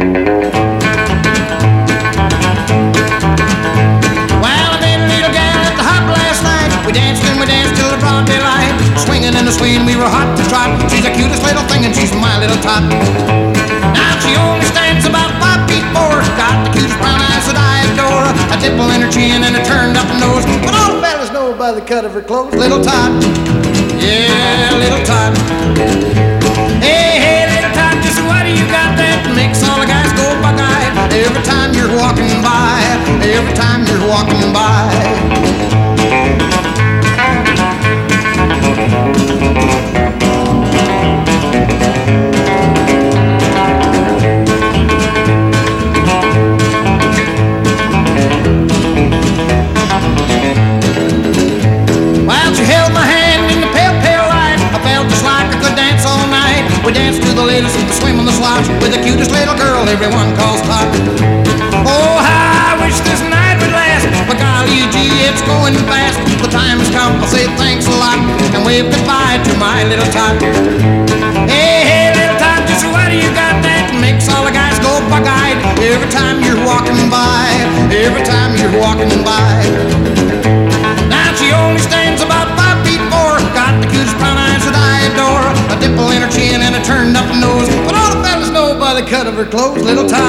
Well, I met a little gal at the hop last night. We danced and we danced till the broad daylight. Swinging and a swinging, we were hot to trot. She's the cutest little thing and she's my little tot. Now she only stands about 5 feet 4. Got the cutest brown eyes that I adore. A dimple in her chin and a turned up nose. But all the fellas know by the cut of her clothes. Little tot, yeah, little tot. Hey, hey, little tot, just what do you got that makes all the guys go bug-eyed? Every time you're walking by, every time you're walking by. We danced to the latest swim on the slosh with the cutest little girl everyone calls Tot. Oh, how I wish this night would last, but golly gee, it's going fast. The time has come, I'll say thanks a lot and wave goodbye to my little Tot. Hey, hey, little Tot, just what do you got that makes all the guys go bug-eyed? Every time you're walking by, every time you're walking by. Now she only stands about 5 feet 4, got the cutest brown eyes that I adore. A dimple in her chin and a turned up nose, but all the fellas know by the cut of her clothes. Little Tot,